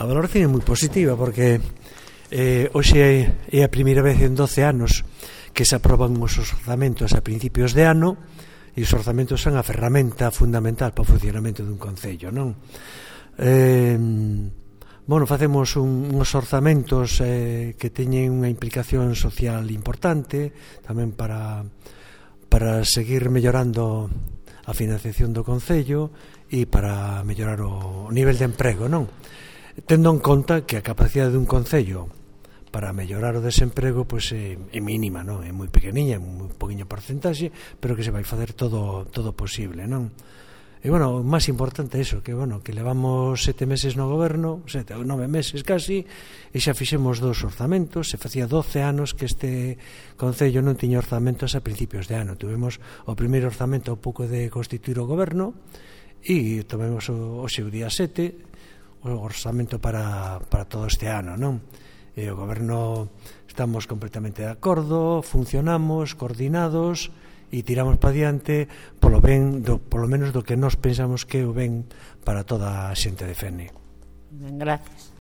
A valoración é moi positiva porque hoxe é a primeira vez en 12 anos que se aproban os orzamentos a principios de ano, e os orzamentos son a ferramenta fundamental para o funcionamento dun concello, non? Facemos uns orzamentos que teñen unha implicación social importante tamén para seguir mellorando a financiación do concello e para mellorar o nivel de emprego, non? Tendo en conta que a capacidade dun concello para mellorar o desemprego é mínima, non? É moi pequeniña, é moi poquinha porcentaxe, pero que se vai facer todo posible, non? E, o máis importante é iso, que levamos 7 meses no goberno, 7 ou 9 meses casi, e xa fixemos 2 orzamentos, se facía 12 anos que este concello non tiña orzamentos a principios de ano. Tuvemos o primeiro orzamento ao pouco de constituir o goberno, e tomemos hoxe o día 7, o orzamento para todo este ano, non? E o goberno estamos completamente de acordo, funcionamos, coordinados e tiramos para diante polo menos do que nós pensamos que é o ben para toda a xente de Fene. Gracias.